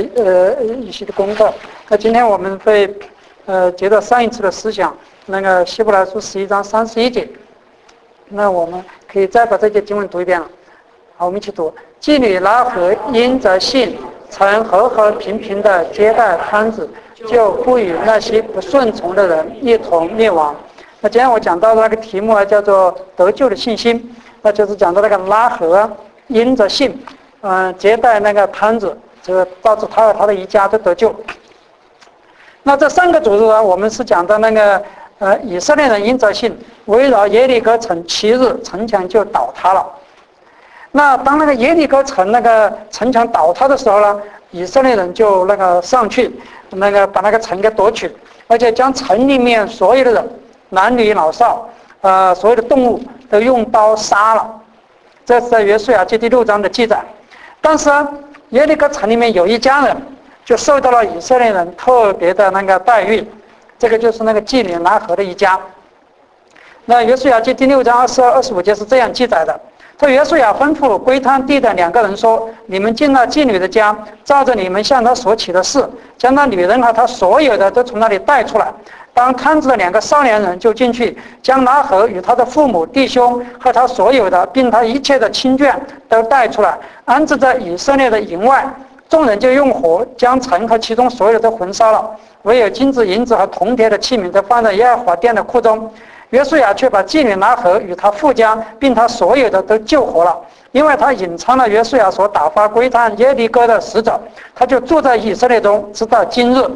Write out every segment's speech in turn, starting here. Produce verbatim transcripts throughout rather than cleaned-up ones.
呃一些的功课。那今天我们会呃接着上一次的思想，那个希伯来书十一章三十一节，那我们可以再把这节经文读一遍了。好，我们一起读：妓女拉合因着信，曾和和平平的接待摊子，就不与那些不顺从的人一同灭亡。那今天我讲到的那个题目啊，叫做得救的信心，那就是讲到那个拉合因着信，嗯、呃，接待那个摊子，这个导致他和他的一家都得救。那这三个组织呢，我们是讲的那个呃以色列人因着信围绕耶利哥城七日，城墙就倒塌了。那当那个耶利哥城那个城墙倒塌的时候呢，以色列人就那个上去，那个把那个城给夺取，而且将城里面所有的人，男女老少，呃，所有的动物都用刀杀了。这是在约书亚记第六章的记载。但是啊，耶利哥城里面有一家人就受到了以色列人特别的那个待遇，这个就是那个妓女拉合的一家。那约书亚记第六章二十二、二十五节是这样记载的。说约书亚吩咐归摊地的两个人说：你们进了妓女的家，照着你们向她所起的事，将那女人和她所有的都从那里带出来。当摊子的两个少年人就进去，将拉合与他的父母、弟兄和他所有的，并他一切的亲眷都带出来，安置在以色列的营外。众人就用火将城和其中所有的都焚烧了，唯有金子、银子和铜铁的器皿都放在耶和华殿的库中。约书亚却把妓女拉合与他父家并他所有的都救活了，因为他隐藏了约书亚所打发归摊耶利哥的使者，他就住在以色列中，直到今日。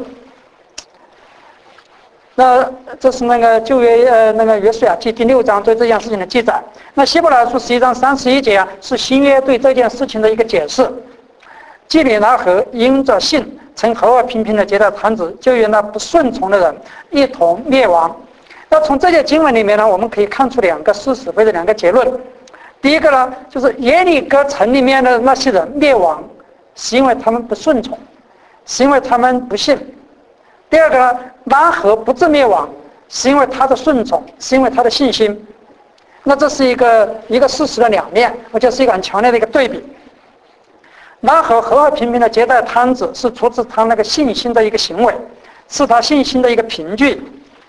那这是那个旧约呃那个约书亚记第六章对这件事情的记载。那希伯来书十一章三十一节啊，是新约对这件事情的一个解释。妓女拉合因着信，曾和和平平的接待摊子，就与那不顺从的人一同灭亡。那从这些经文里面呢，我们可以看出两个事实或者两个结论。第一个呢，就是耶利哥城里面的那些人灭亡，是因为他们不顺从，是因为他们不信。第二个呢，拉合不致灭亡，是因为他的顺从，是因为他的信心。那这是一个一个事实的两面，而且是一个很强烈的一个对比。拉合和和平平的接待摊子，是出自他那个信心的一个行为，是他信心的一个凭据。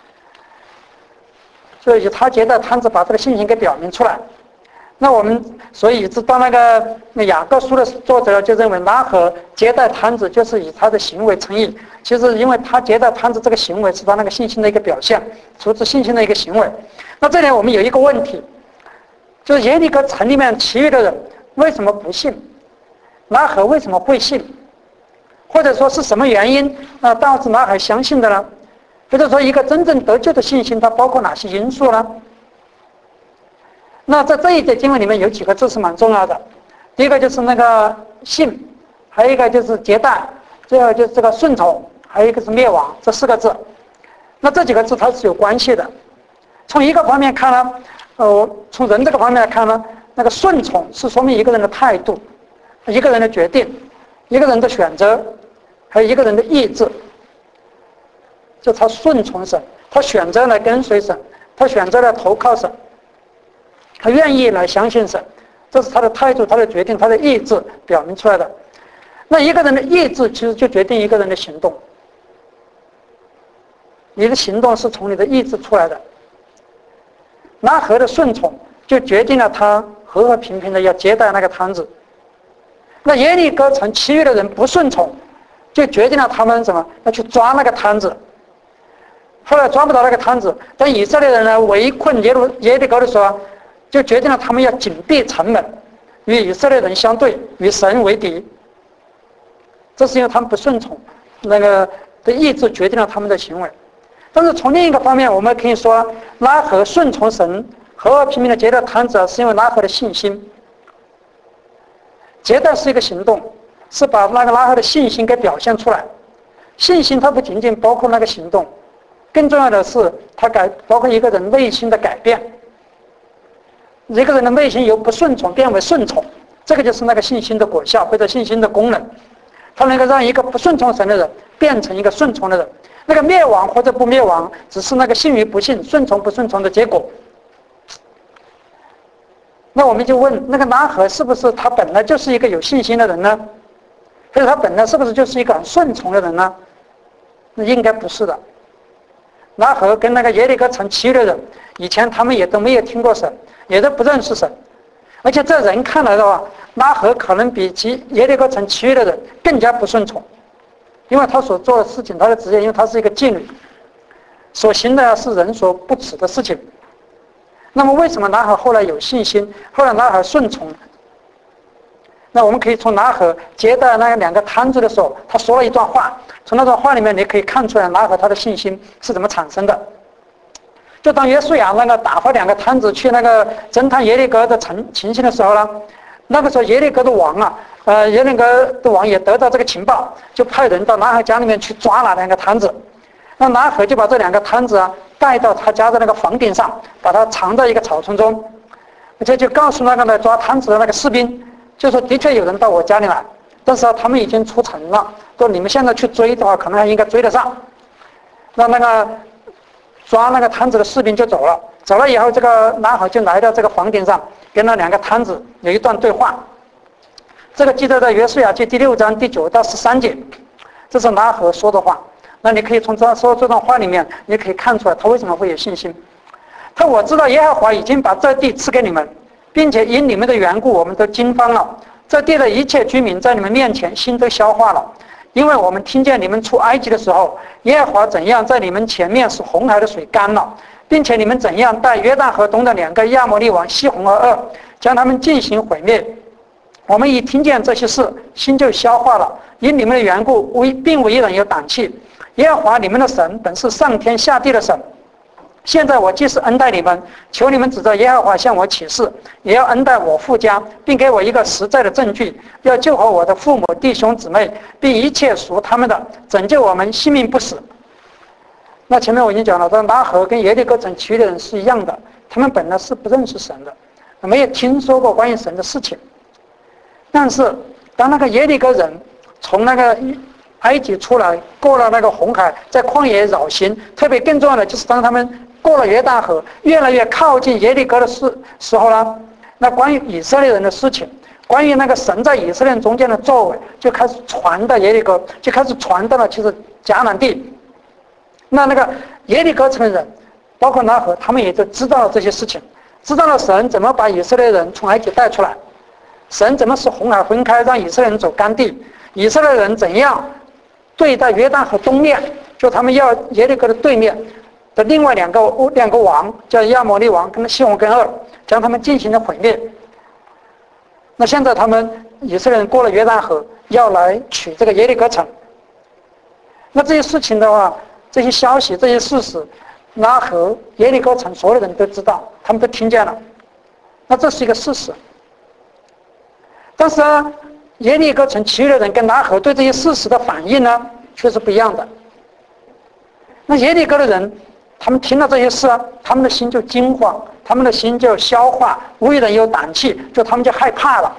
所以他接待摊子，把这个信心给表明出来。那我们所以知道那个雅各书的作者就认为拉合接待摊子就是以他的行为称义。其实因为他接待摊子这个行为是他那个信心的一个表现，出自信心的一个行为。那这里我们有一个问题，就是耶利哥城里面其余的人为什么不信？拉合为什么会信？或者说是什么原因啊导致拉合相信的呢？或者说一个真正得救的信心它包括哪些因素呢？那在这一节经文里面有几个字是蛮重要的。第一个就是那个信，还有一个就是接待，最后就是这个顺从，还有一个是灭亡，这四个字。那这几个字它是有关系的。从一个方面看呢，呃，从人这个方面来看呢，那个顺从是说明一个人的态度，一个人的决定，一个人的选择，还有一个人的意志。就他顺从神，他选择来跟随神，他选择来投靠神，他愿意来相信神，这是他的态度、他的决定、他的意志表明出来的。那一个人的意志其实就决定一个人的行动，你的行动是从你的意志出来的。拉合的顺从就决定了他和和平平的要接待那个摊子。那耶利哥城其余的人不顺从，就决定了他们什么要去抓那个摊子。后来抓不到那个摊子，当以色列人呢围困耶路耶利哥的时候，就决定了他们要紧闭城门，与以色列人相对，与神为敌。这是因为他们不顺从，那个的意志决定了他们的行为。但是从另一个方面，我们可以说，拉合顺从神，和和平平的接待摊子，是因为拉合的信心。接待是一个行动，是把那个拉合的信心给表现出来。信心它不仅仅包括那个行动。更重要的是，它改包括一个人内心的改变。一个人的内心由不顺从变为顺从，这个就是那个信心的果效或者信心的功能。它能够让一个不顺从神的人变成一个顺从的人。那个灭亡或者不灭亡，只是那个信与不信、顺从不顺从的结果。那我们就问，那个拉合是不是他本来就是一个有信心的人呢？ 所以他本来是不是就是一个很顺从的人呢？那应该不是的。拉合跟那个耶利哥城其余的人，以前他们也都没有听过神，也都不认识神，而且在人看来的话，拉合可能比其耶利哥城其余的人更加不顺从，因为他所做的事情，他的职业，因为他是一个妓女，所行的是人所不耻的事情。那么为什么拉合后来有信心，后来拉合顺从？那我们可以从拉合接待那两个摊子的时候，他说了一段话，从那段话里面你可以看出来拉合他的信心是怎么产生的。就当约书亚那个打发两个摊子去那个侦探耶利哥的情情形的时候呢，那个时候耶利哥的王啊，呃，耶利哥的王也得到这个情报，就派人到拉合家里面去抓那两个摊子。那拉合就把这两个摊子啊带到他家的那个房顶上，把它藏在一个草丛中，而且就告诉那个来抓摊子的那个士兵，就说的确有人到我家里来，但是啊他们已经出城了，说你们现在去追的话，可能还应该追得上。那那个抓那个摊子的士兵就走了，走了以后，这个拉合就来到这个房顶上，跟那两个摊子有一段对话。这个记载在约书亚记第六章第九到十三节，这是拉合说的话。那你可以从这说这段话里面，你可以看出来他为什么会有信心。他我知道耶和华已经把这地赐给你们，并且因你们的缘故，我们都惊慌了。这地的一切居民在你们面前心都消化了，因为我们听见你们出埃及的时候，耶和华怎样在你们前面使红海的水干了，并且你们怎样带约旦河东的两个亚摩利王西宏和噩，将他们进行毁灭。我们一听见这些事，心就消化了，因你们的缘故，无并无一人有胆气。耶和华你们的神本是上天下地的神。现在我既是恩待你们，求你们指着耶和华向我起誓，也要恩待我父家，并给我一个实在的证据，要救活我的父母弟兄姊妹，并一切属他们的，拯救我们性命不死。那前面我已经讲了，这拉合跟耶利哥城其余的人是一样的，他们本来是不认识神的，没有听说过关于神的事情。但是当那个耶利哥人从那个埃及出来，过了那个红海，在旷野绕行，特别更重要的就是当他们过了约旦河，越来越靠近耶利哥的时时候呢，那关于以色列人的事情，关于那个神在以色列人中间的作为，就开始传到耶利哥，就开始传到了其实迦南地。那那个耶利哥城的人，包括拉合，他们也就知道了这些事情，知道了神怎么把以色列人从埃及带出来，神怎么使红海分开，让以色列人走干地，以色列人怎样对待约旦河东面，就他们要耶利哥的对面的另外两个两个王，叫亚摩利王跟西宏跟噩，将他们进行了毁灭。那现在他们以色列人过了约旦河，要来取这个耶利哥城。那这些事情的话，这些消息、这些事实，拉合、耶利哥城所有人都知道，他们都听见了。那这是一个事实。但是呢，耶利哥城其余的人跟拉合对这些事实的反应呢，却是不一样的。那耶利哥的人，他们听到这些事啊，他们的心就惊慌，他们的心就消化，无一人有胆气，就他们就害怕了。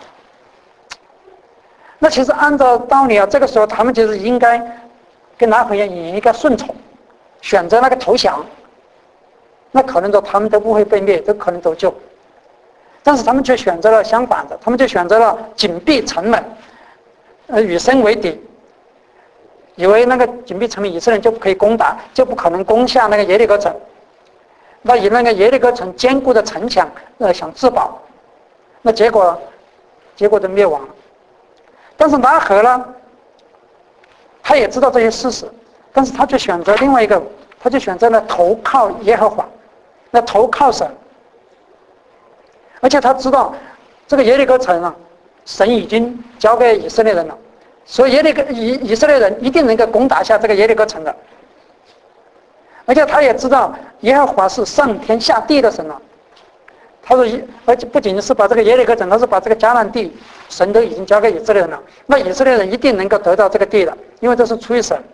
那其实按照道理啊，这个时候他们其实应该跟拉合一样，也应该顺从，选择那个投降。那可能说他们都不会被灭，都可能得救。但是他们却选择了相反的，他们就选择了紧闭城门，呃，与神为敌，以为那个紧闭城门以色列人就可以攻打，就不可能攻下那个耶利哥城。那以那个耶利哥城坚固的城墙，呃，想自保，那结果，结果就灭亡了。但是拉合呢，他也知道这些事实，但是他就选择另外一个，他就选择了投靠耶和华，那投靠神。而且他知道这个耶利哥城啊，神已经交给以色列人了，所以耶利哥以以色列人一定能够攻打下这个耶利哥城的。而且他也知道耶和华是上天下地的神了，他说，而且不仅是把这个耶利哥城，他是把这个迦南地神都已经交给以色列人了，那以色列人一定能够得到这个地的，因为这是出于神。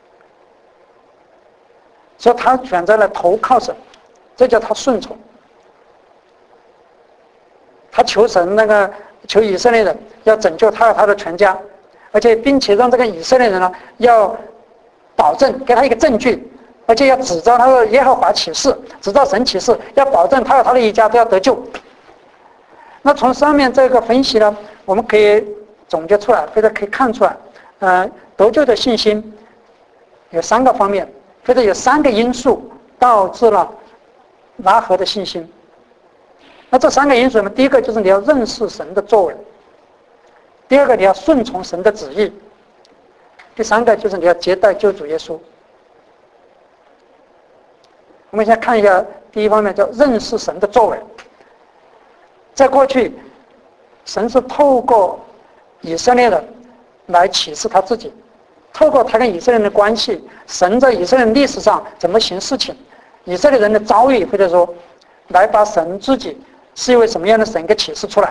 所以他选择了投靠神，这叫他顺从。他求神那个求以色列人要拯救他和他的全家，而且并且让这个以色列人呢要保证给他一个证据，而且要指着他的耶和华起誓，指着神起誓，要保证他和他的一家都要得救。那从上面这个分析呢，我们可以总结出来，或者可以看出来， 呃，得救的信心有三个方面，或者有三个因素导致了拉合的信心。那这三个因素呢，第一个就是你要认识神的作为，第二个你要顺从神的旨意，第三个就是你要接待救主耶稣。我们先看一下第一方面，叫认识神的作为。在过去，神是透过以色列人来启示他自己，透过他跟以色列人的关系，神在以色列人历史上怎么行事情，以色列人的遭遇，或者说来把神自己是一位什么样的神给启示出来。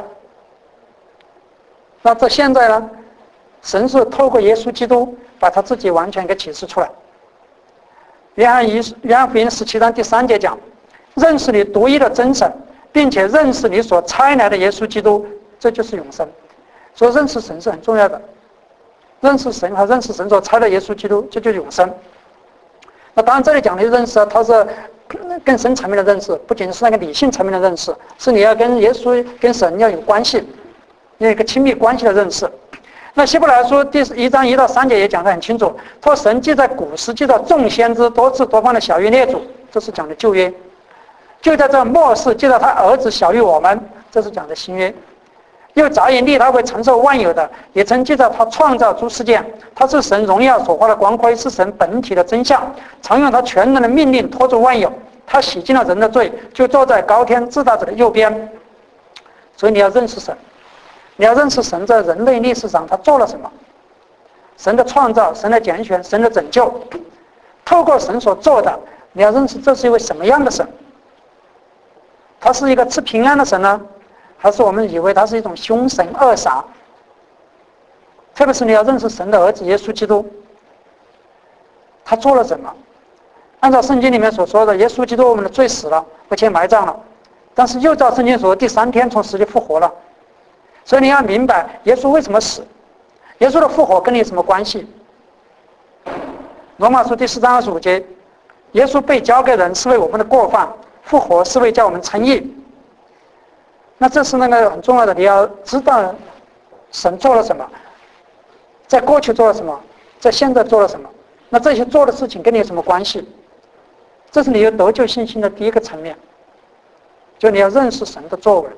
那这现在呢，神是透过耶稣基督把他自己完全给启示出来。约翰一约翰福音十七章第三节讲，认识你独一的真神，并且认识你所差来的耶稣基督，这就是永生。所以认识神是很重要的，认识神和认识神所差的耶稣基督，这就是永生。那当然这里讲的认识，它是更深层面的认识，不仅是那个理性层面的认识，是你要跟耶稣跟神要有关系，有一个亲密关系的认识。那希伯来书第一章一到三节也讲得很清楚，他说神既在古时记到众先知多次多方的小于列祖，这是讲的旧约；就在这末世记到他儿子小于我们，这是讲的新约。又早已立他为承受万有的，也曾记到他创造诸世界，他是神荣耀所发的光辉，是神本体的真相，常用他全能的命令托住万有。他洗净了人的罪，就坐在高天至大者的右边。所以你要认识神。你要认识神在人类历史上他做了什么，神的创造，神的拣选，神的拯救，透过神所做的，你要认识这是一位什么样的神。他是一个赐平安的神呢，还是我们以为他是一种凶神恶煞？特别是你要认识神的儿子耶稣基督，他做了什么？按照圣经里面所说的，耶稣基督我们的罪死了，而且埋葬了，但是又照圣经说第三天从死里复活了。所以你要明白耶稣为什么死，耶稣的复活跟你有什么关系？罗马书第四章二十五节，耶稣被交给人是为我们的过犯，复活是为叫我们称义。那这是那个很重要的，你要知道神做了什么，在过去做了什么，在现在做了什么，那这些做的事情跟你有什么关系？这是你有得救信心的第一个层面，就你要认识神的作为。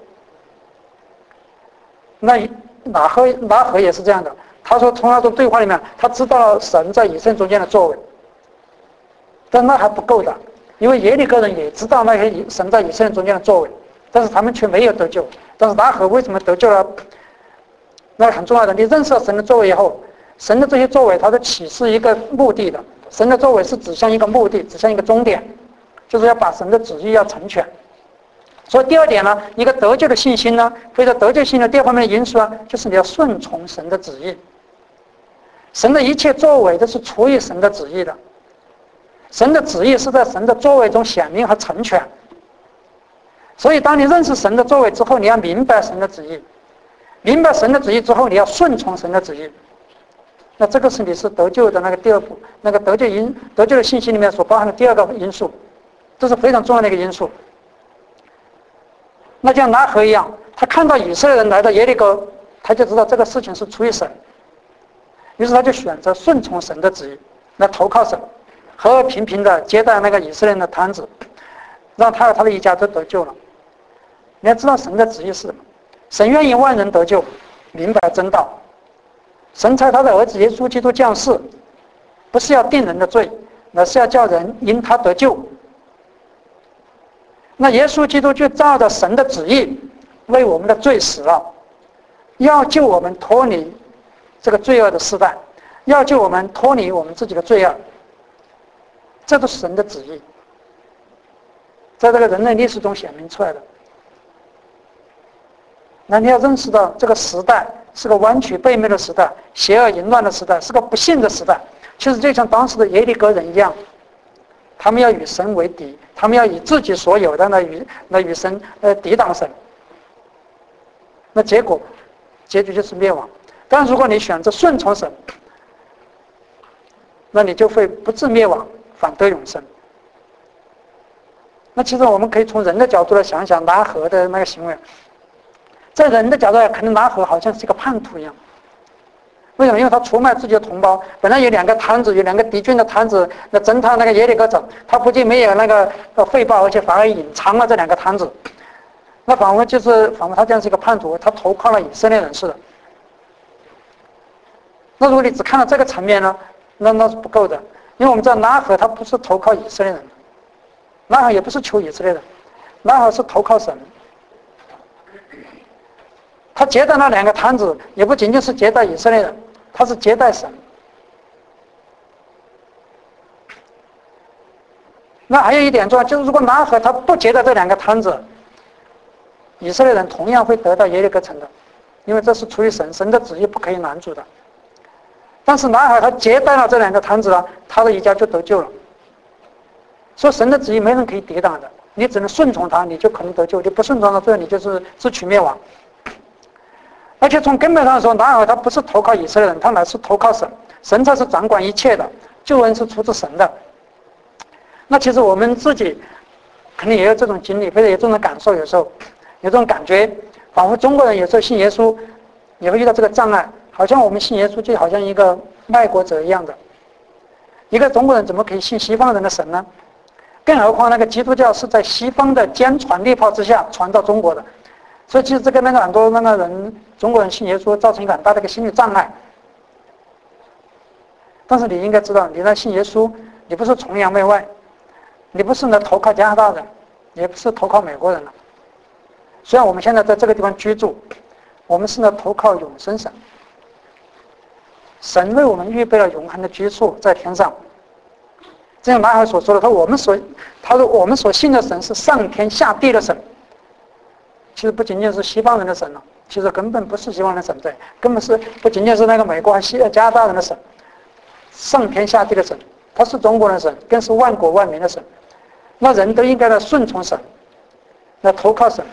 那拉合拉合也是这样的，他说从那种对话里面，他知道了神在以色列中间的作为，但那还不够的，因为耶利哥人也知道那些神在以色列中间的作为，但是他们却没有得救。但是拉合为什么得救了？那很重要的，你认识了神的作为以后，神的这些作为，它是启示一个目的的，神的作为是指向一个目的，指向一个终点，就是要把神的旨意要成全。所以第二点呢，一个得救的信心呢，或者得救信心的第二方面的因素呢，就是你要顺从神的旨意。神的一切作为都是出于神的旨意的，神的旨意是在神的作为中显明和成全。所以当你认识神的作为之后，你要明白神的旨意，明白神的旨意之后，你要顺从神的旨意。那这个是你是得救的那个第二步，那个得救因得救的信息里面所包含的第二个因素，这是非常重要的一个因素。那像拉合一样，他看到以色列人来到耶利哥，他就知道这个事情是出于神，于是他就选择顺从神的旨意，来投靠神，和和平平的接待那个以色列人的摊子，让他和他的一家都得救了。你要知道神的旨意是什么？神愿意万人得救，明白真道。神差他的儿子耶稣基督降世，不是要定人的罪，而是要叫人因他得救。那耶稣基督就照着神的旨意为我们的罪死了，要救我们脱离这个罪恶的时代，要救我们脱离我们自己的罪恶，这都是神的旨意，在这个人类历史中显明出来的。那你要认识到这个时代是个弯曲背面的时代，邪恶淫乱的时代，是个不幸的时代。其实就像当时的耶利哥人一样，他们要与神为敌，他们要以自己所有的来与来与神呃抵挡神，那结果结局就是灭亡。但如果你选择顺从神，那你就会不致灭亡，反得永生。那其实我们可以从人的角度来想想拉合的那个行为，在人的角度来看，拉合好像是一个叛徒一样， 为什么？因为他出卖自己的同胞，本来有两个探子，有两个敌军的探子来侦探那个耶利哥城，他不仅没有那个呃汇报，而且反而隐藏了这两个探子。那仿佛就是仿佛他这样是一个叛徒，他投靠了以色列人似的。那如果你只看到这个层面呢，那那是不够的，因为我们知道拉合他不是投靠以色列人，拉合也不是求以色列人，拉合是投靠神。他接待那两个探子，也不仅仅是接待以色列人，他是接待神。那还有一点重要，就是如果拉合他不接待这两个探子，以色列人同样会得到耶利哥城的，因为这是出于神，神的旨意不可以拦阻的。但是拉合他接待了这两个探子啊，他的一家就得救了。所以神的旨意没人可以抵挡的，你只能顺从他，你就可能得救；你不顺从他，最后你就是自取灭亡。而且从根本上说，拉合他不是投靠以色列人，他乃是投靠神，神才是掌管一切的，救恩是出自神的。那其实我们自己肯定也有这种经历，或者有这种感受，有时候有这种感觉，仿佛中国人有时候信耶稣也会遇到这个障碍，好像我们信耶稣就好像一个外国者一样的。一个中国人怎么可以信西方人的神呢？更何况那个基督教是在西方的坚传利炮之下传到中国的，所以其实这个那个很多那个人中国人信耶稣造成一个很大的一个心理障碍。但是你应该知道，你那信耶稣，你不是崇洋媚外，你不是呢投靠加拿大人，也不是投靠美国人了。虽然我们现在在这个地方居住，我们是呢投靠永生神，神为我们预备了永恒的居处在天上。正像马海所说的，他我们所他说我们所信的神是上天下地的神。其实不仅仅是西方人的神了，其实根本不是西方人的神，对，根本是不仅仅是那个美国和西加拿大人的神，上天下地的神，他是中国人的神，更是万国万民的神。那人都应该来顺从神，来投靠神。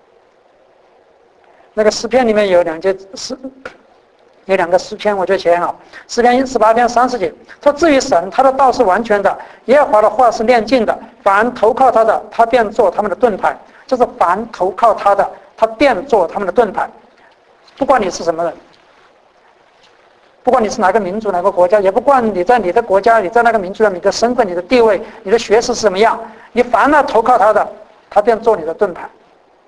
那个诗篇里面有两节诗。有两个诗篇，我觉得写很好。诗篇十八篇三十节，说至于神，他的道是完全的，耶和华的话是炼净的，凡投靠他的，他便做他们的盾牌。就是凡投靠他的，他便做他们的盾牌。不管你是什么人，不管你是哪个民族、哪个国家，也不管你在你的国家、你在那个民族的你的身份、你的地位、你的学识是什么样，你凡了投靠他的，他便做你的盾牌。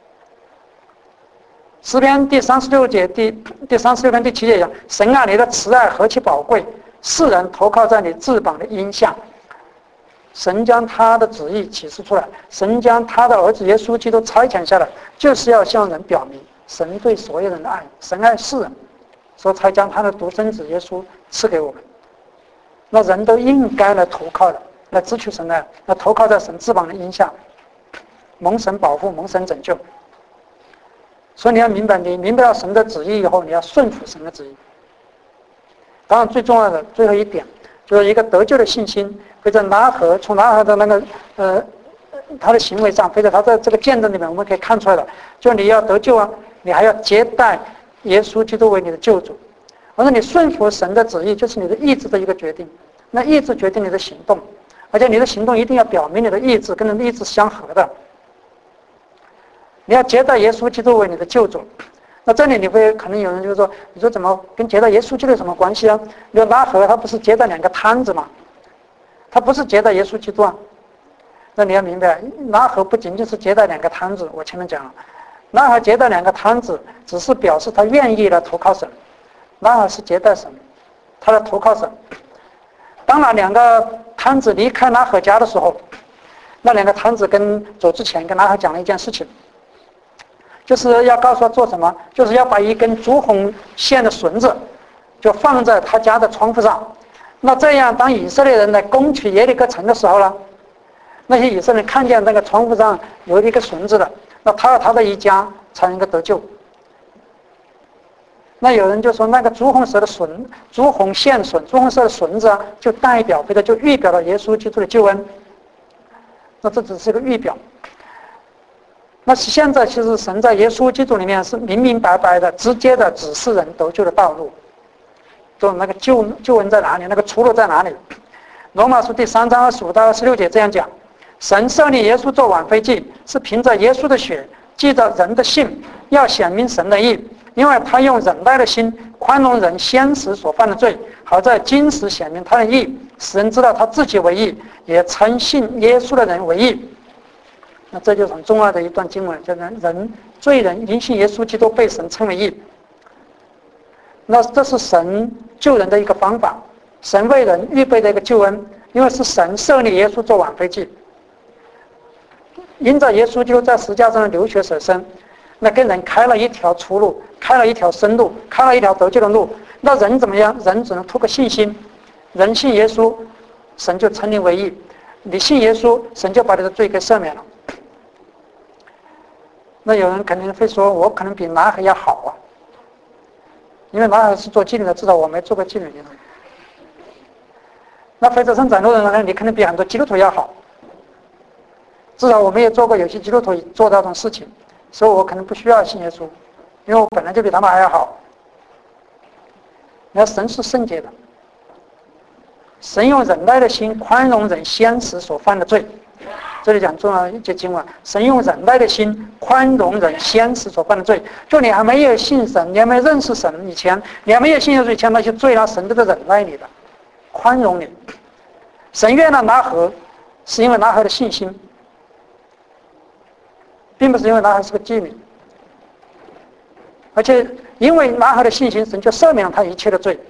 诗篇第三十六节第第三十六篇第七节讲：神啊，你的慈爱何其宝贵，世人投靠在你翅膀的荫下。神将他的旨意启示出来，神将他的儿子耶稣基督差遣下来，就是要向人表明神对所有人的爱。神爱世人，所以才将他的独生子耶稣赐给我们。那人都应该来投靠的，来支取神的爱，来投靠在神翅膀的荫下，蒙神保护，蒙神拯救。所以你要明白，你明白了神的旨意以后，你要顺服神的旨意。当然最重要的最后一点，就是一个得救的信心，会在拉合从拉合的那个呃他的行为上，或者他在这个见证里面，我们可以看出来的，就你要得救啊，你还要接待耶稣基督为你的救主。而且你顺服神的旨意，就是你的意志的一个决定。那意志决定你的行动，而且你的行动一定要表明你的意志跟你的意志相合的。你要接待耶稣基督为你的救主，那这里你会可能有人就说，你说怎么跟接待耶稣基督有什么关系啊？你说拉合他不是接待两个摊子吗？他不是接待耶稣基督啊。那你要明白，拉合不仅仅是接待两个摊子，我前面讲了，拉合接待两个摊子只是表示他愿意来投靠神，拉合是接待神，他来投靠神。当然两个摊子离开拉合家的时候，那两个摊子跟走之前跟拉合讲了一件事情，就是要告诉他做什么，就是要把一根朱红线的绳子就放在他家的窗户上。那这样当以色列人来攻取耶利哥城的时候呢，那些以色列人看见那个窗户上有一个绳子的，那他和他的一家才能够得救。那有人就说，那个朱红色的绳朱红线绳朱红色的绳子啊，就代表或者就预表了耶稣基督的救恩。那这只是一个预表。那现在其实神在耶稣基督里面是明明白白的直接的指示人得救的道路，就那个救救恩在哪里，那个出路在哪里。罗马书第三章二十五到二十六节这样讲：神设立耶稣做挽回祭，是凭着耶稣的血记着人的信，要显明神的义，因为他用忍耐的心宽容人先时所犯的罪，好在今时显明他的义，使人知道他自己为义，也称信耶稣的人为义。那这就是很重要的一段经文，叫人人罪人因信耶稣基督被神称为义。那这是神救人的一个方法，神为人预备的一个救恩，因为是神设立耶稣做挽回祭，因着耶稣就在十字架上流血舍身，那给人开了一条出路，开了一条生路，开了一条得救的路。那人怎么样？人只能通过信心，人信耶稣，神就称你为义；你信耶稣，神就把你的罪给赦免了。那有人肯定会说，我可能比男孩要好啊，因为男孩是做妓女的，至少我没做过妓女。那非洲生长多人呢，你可能比很多基督徒要好，至少我们也做过有些基督徒做那种事情，所以我可能不需要信耶稣，因为我本来就比他们还要好。那神是圣洁的，神用忍耐的心宽容人先时所犯的罪。这里讲重要一节经文，神用忍耐的心宽容人先时所犯的罪。就你还没有信神，你还没有认识神以前，你还没有信耶稣以前，那些罪啊，神都在忍耐你的，宽容你。神悦纳拿合，是因为拿合的信心，并不是因为拿合是个妓女，而且因为拿合的信心，神就赦免了他一切的罪。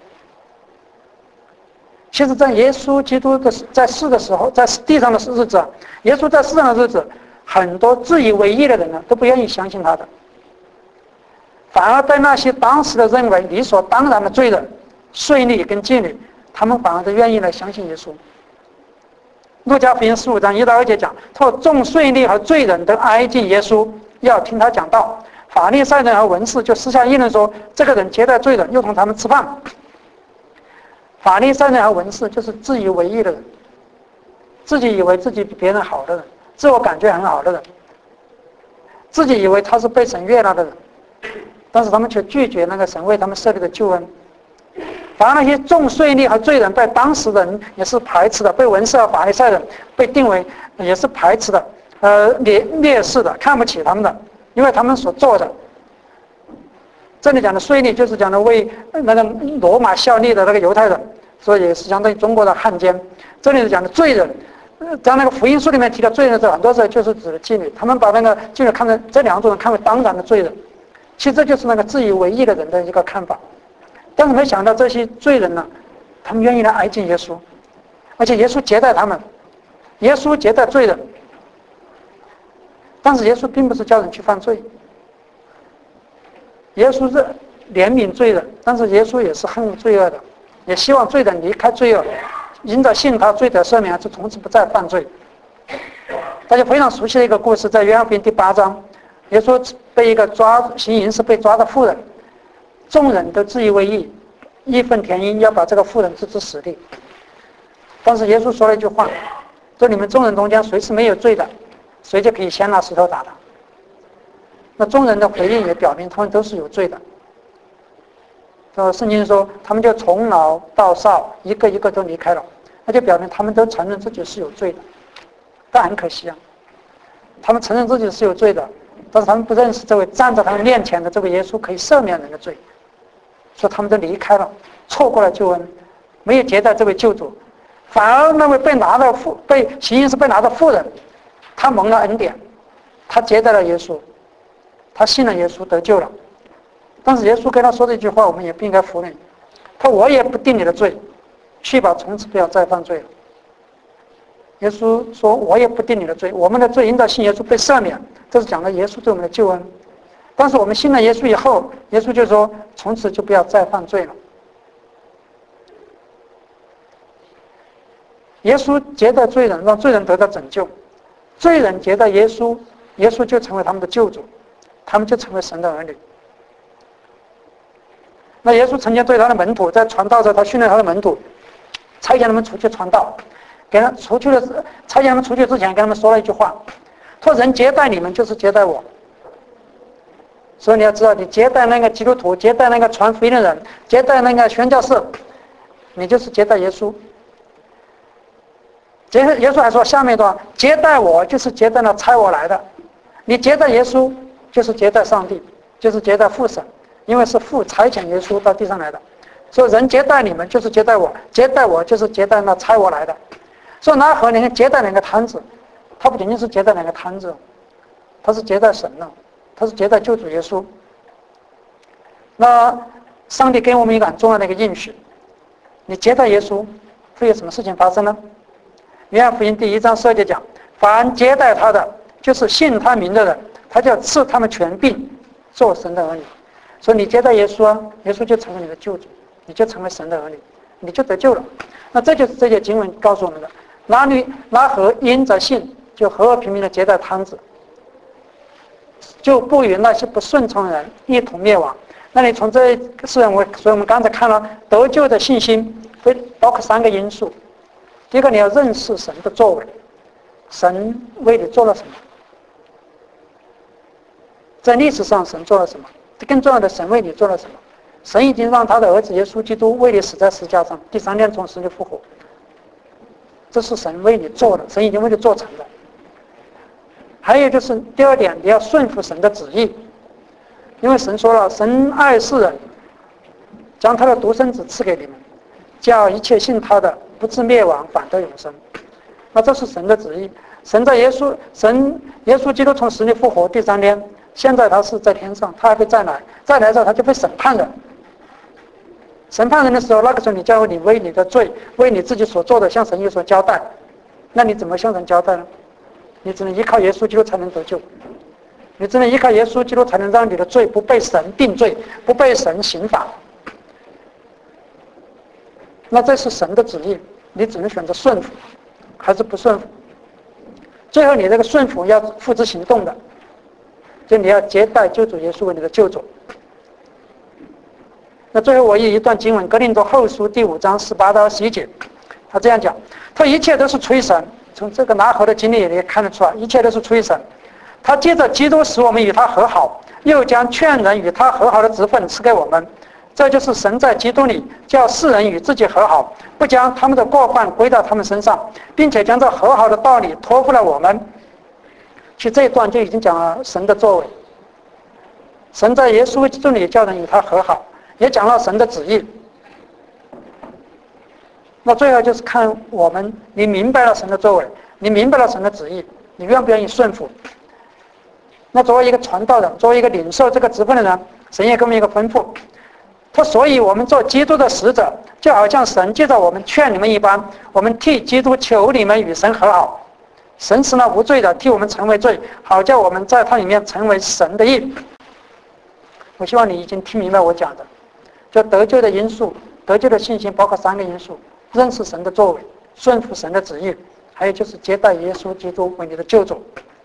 其实在耶稣基督的在世的时候，在地上的日子，耶稣在世上的日子，很多自以为义的人呢都不愿意相信他的，反而对那些当时的认为理所当然的罪人、税吏跟妓女，他们反而都愿意来相信耶稣。路加福音十五章一到二节讲，他说众税吏和罪人都挨近耶稣，要听他讲道。法利赛人和文士就私下议论说，这个人接待罪人，又同他们吃饭。法利赛人和文士就是自以为义的人，自己以为自己比别人好的人，自我感觉很好的人，自己以为他是被神悦纳的人，但是他们却拒绝那个神为他们设立的救恩。反而那些重税吏和罪人被当时人也是排斥的，被文士和法利赛人被定为也是排斥的，呃劣劣势的，看不起他们的，因为他们所做的。这里讲的税吏就是讲的为那个罗马效力的那个犹太人，所以也是相当于中国的汉奸。这里讲的罪人，在那个福音书里面提到罪人的时候，很多时候就是指的妓女，他们把那个妓女看成这两种人看为当然的罪人，其实这就是那个自以为义的人的一个看法。但是没想到这些罪人呢，他们愿意来挨近耶稣，而且耶稣接待他们，耶稣接待罪人，但是耶稣并不是叫人去犯罪。耶稣是怜悯罪人，但是耶稣也是恨罪恶的，也希望罪人离开罪恶，因着信他罪得赦免，就从此不再犯罪。大家非常熟悉的一个故事，在约翰福音第八章，耶稣被一个抓行淫时被抓的妇人，众人都自以为义，义愤填膺，要把这个妇人置之死地。但是耶稣说了一句话，说你们众人中间谁是没有罪的，谁就可以先拿石头打他。那众人的回应也表明他们都是有罪的。呃，圣经说他们就从老到少一个一个都离开了，那就表明他们都承认自己是有罪的。但很可惜啊，他们承认自己是有罪的，但是他们不认识这位站在他们面前的这位耶稣可以赦免人的罪，所以他们都离开了，错过了救恩，没有接待这位救主，反而那位被拿的妇被行淫时被拿的妇人，他蒙了恩典，他接待了耶稣，他信了耶稣得救了。但是耶稣跟他说这句话，我们也不应该忽略。他说我也不定你的罪，去吧，从此不要再犯罪了。耶稣说我也不定你的罪，我们的罪因着信耶稣被赦免，这是讲了耶稣对我们的救恩。但是我们信了耶稣以后，耶稣就说从此就不要再犯罪了。耶稣接待罪人，让罪人得到拯救，罪人接待耶稣，耶稣就成为他们的救主，他们就成为神的儿女。那耶稣曾经对他的门徒在传道的时候，他训练他的门徒，差遣他们出去传道，给他出去的差遣他们出去之前跟他们说了一句话，说人接待你们就是接待我。所以你要知道，你接待那个基督徒，接待那个传福音的人，接待那个宣教士，你就是接待耶稣。耶稣耶稣还说下面一段，接待我就是接待那差我来的。你接待耶稣就是接待上帝，就是接待父神。 因为是父差遣耶稣到地上来的。说人接待你们就是接待我，接待我就是接待那差我来的。说拿和那个接待两个摊子，他不仅仅是接待两个摊子，他是接待神了，他是接待救主耶稣。那上帝给我们一个很重要的一个应许，你接待耶稣会有什么事情发生呢？约翰福音第一章十二节讲，凡接待他的，就是信他名的人，他就要赐他们权柄做神的儿女。所以你接待耶稣啊，耶稣就成为你的救主，你就成为神的儿女，你就得救了。那这就是这些经文告诉我们的。拉律拉合因着信，就和和平平的接待摊子，就不与那些不顺从的人一同灭亡。那你从这是我，所以我们刚才看了得救的信心，会包括三个因素。第一个，你要认识神的作为，神为你做了什么，在历史上神做了什么，更重要的，神为你做了什么。神已经让他的儿子耶稣基督为你死在十字架上，第三天从死里复活，这是神为你做的，神已经为你做成了。还有就是第二点，你要顺服神的旨意，因为神说了，神爱世人，将他的独生子赐给你们，叫一切信他的不至灭亡，反得永生。那这是神的旨意。神在耶稣，神耶稣基督从死里复活第三天，现在他是在天上，他还会再来，再来之后他就会审判的。审判人的时候，那个时候你就要你为你的罪，为你自己所做的向神有所交代。那你怎么向神交代呢？你只能依靠耶稣基督才能得救，你只能依靠耶稣基督才能让你的罪不被神定罪，不被神刑罚。那这是神的旨意，你只能选择顺服还是不顺服。最后你这个顺服要付之行动的，就你要接待救主耶稣为你的救主。那最后我有一段经文，哥林多后书第五章十八到二十一节，他这样讲，他一切都是出于神。从这个拿合的经历也看得出来，一切都是出于神。他借着基督使我们与他和好，又将劝人与他和好的职分赐给我们。这就是神在基督里叫世人与自己和好，不将他们的过犯归到他们身上，并且将这和好的道理托付了我们。其实这一段就已经讲了神的作为，神在耶稣基督里叫人与他和好，也讲了神的旨意。那最后就是看我们，你明白了神的作为，你明白了神的旨意，你愿不愿意顺服？那作为一个传道人，作为一个领受这个职分的人，神也给我们一个吩咐，他所以我们做基督的使者，就好像神借着我们劝你们一般，我们替基督求你们与神和好。神是那无罪的，替我们成为罪，好叫我们在他里面成为神的义。我希望你已经听明白我讲的，就得救的因素，得救的信心包括三个因素：认识神的作为，顺服神的旨意，还有就是接待耶稣基督为你的救主。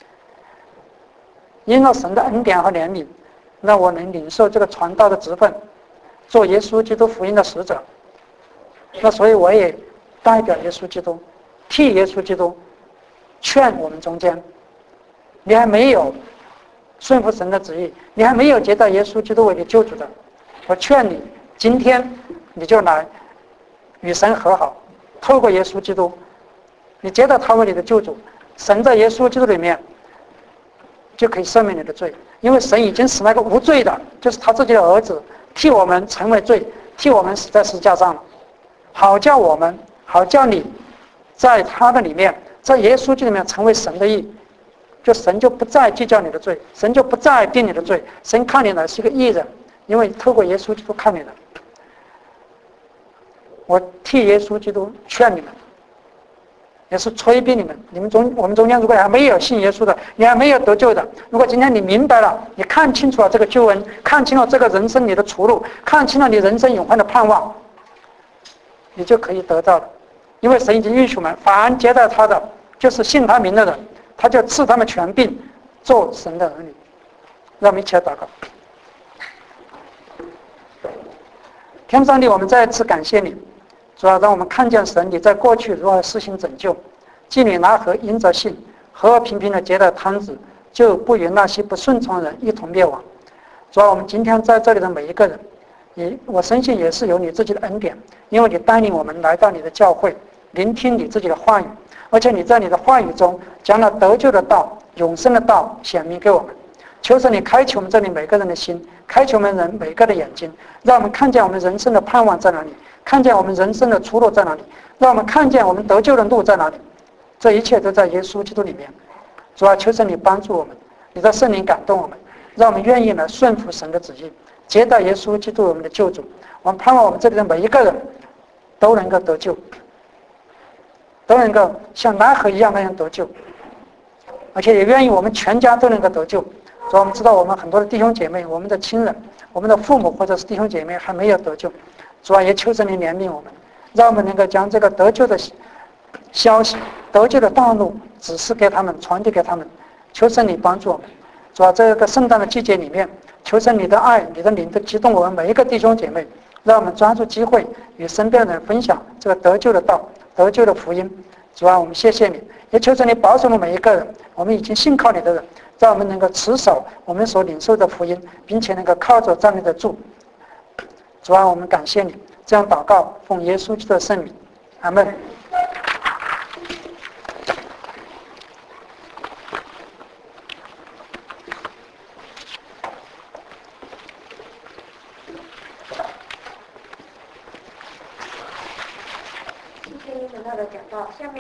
因了神的恩典和怜悯，让我能领受这个传道的职分，做耶稣基督福音的使者。那所以我也代表耶稣基督，替耶稣基督劝我们中间，你还没有顺服神的旨意，你还没有接待耶稣基督为你救主的，我劝你今天你就来与神和好，透过耶稣基督，你接待他为你的救主，神在耶稣基督里面就可以赦免你的罪，因为神已经使那个无罪的，就是他自己的儿子，替我们成为罪，替我们死在十字架上了，好叫我们，好叫你在他的里面，在耶稣基督里面成为神的义，就神就不再计较你的罪，神就不再定你的罪，神看你呢是一个义人，因为透过耶稣基督看你的。我替耶稣基督劝你们，也是催逼你们，你们中我们中间如果还没有信耶稣的，你还没有得救的，如果今天你明白了，你看清楚了这个救恩，看清了这个人生你的出路，看清了你人生永恒的盼望，你就可以得到了。因为神已经允许我们，凡接待他的，就是信他名的人，他就赐他们权柄做神的儿女。让我们一起来祷告。天父上帝，我们再次感谢你，主要让我们看见神你在过去如何施行拯救，妓女拿和因着信和和平平的接待摊子，就不与那些不顺从人一同灭亡。主要我们今天在这里的每一个人，也我深信也是有你自己的恩典，因为你带领我们来到你的教会，聆听你自己的话语，而且你在你的话语中将那得救的道、永生的道显明给我们。求神你开启我们这里每个人的心， 开启我们人每个的眼睛，让我们看见我们人生的盼望在哪里，看见我们人生的出路在哪里，让我们看见我们得救的路在哪里。这一切都在耶稣基督里面。主啊，求神你帮助我们，你的圣灵感动我们，让我们愿意来顺服神的旨意，接待耶稣基督我们的救主。我们盼望我们这里的每一个人都能够得救，都能够像拿河一样那样得救，而且也愿意我们全家都能够得救。主啊，我们知道我们很多的弟兄姐妹，我们的亲人，我们的父母或者是弟兄姐妹还没有得救。主啊，也求神你怜悯我们，让我们能够将这个得救的消息、得救的道路指示给他们，传递给他们。求神你帮助我们。主啊，这个圣诞的季节里面，求神你的爱、你的灵都激动我们每一个弟兄姐妹，让我们抓住机会与身边人分享这个得救的道、得救的福音。主啊，我们谢谢你，也求神你保守我们每一个人，我们已经信靠你的人，让我们能够持守我们所领受的福音，并且能够靠着站立得住。主啊，我们感谢你，这样祷告，奉耶稣基督的圣名，阿们。 谢谢你们的讲道，下面。